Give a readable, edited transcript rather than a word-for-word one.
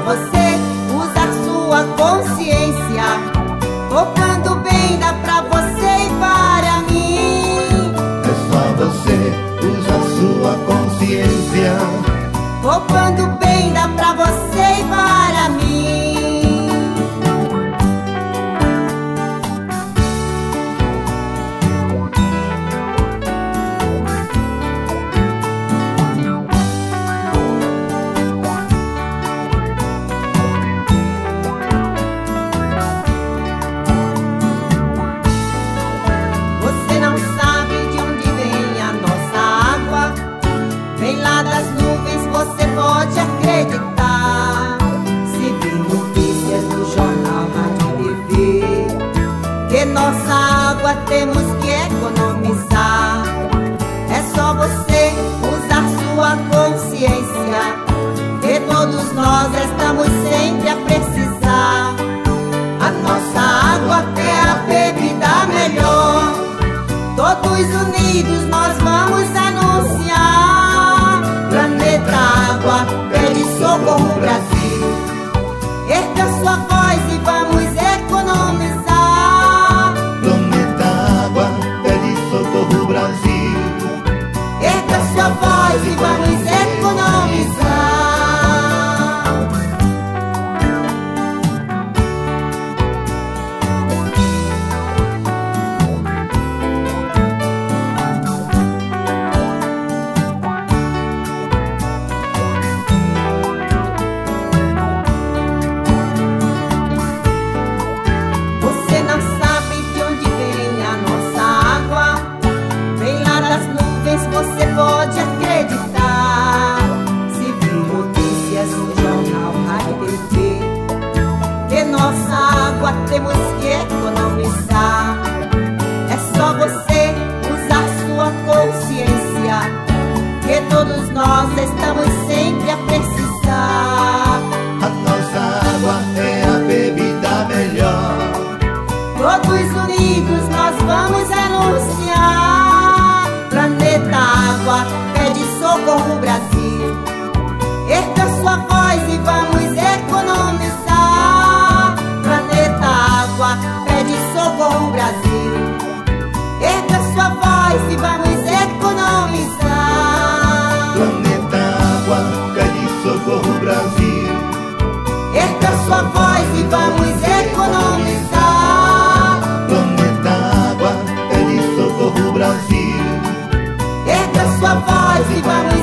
você usar sua consciência. Poupando bem dá pra você e para mim. É só você usar sua consciência. Poupando bem dá pra você e para mim. Você não sabe de onde vem a nossa água. Vem lá das nuvens, você pode acreditar. Se vir notícias no jornal, rádio e TV, que nossa água temos que economizar. É só você usar sua consciência, que todos nós estamos sempre a precisar. A nossa água é a bebida melhor. Todos unidos nós vamos anunciar. Planeta Água pede socorro, Brasil. Erga sua voz e vamos economizar. Planeta Água pede socorro, Brasil. Erga sua voz e vamos economizar. Você não sabe de onde vem a nossa água. Vem lá das nuvens, você pode acreditar. Se vir notícias no jornal, rádio e TV, que nossa água temos que economizar. É só você usar sua consciência, que todos nós estamos sempre a precisar. A nossa água é a bebida melhor. Todos unidos nós vamos anunciar. Planeta Água pede socorro, Brasil. Erga sua voz e vamos economizar. Planeta Água pede socorro, Brasil. Erga sua voz e vamos economizar. Planeta Água pede socorro, Brasil. Erga sua voz e vamos economizar. Planeta Água pede socorro, Brasil. Erga sua voz e vamos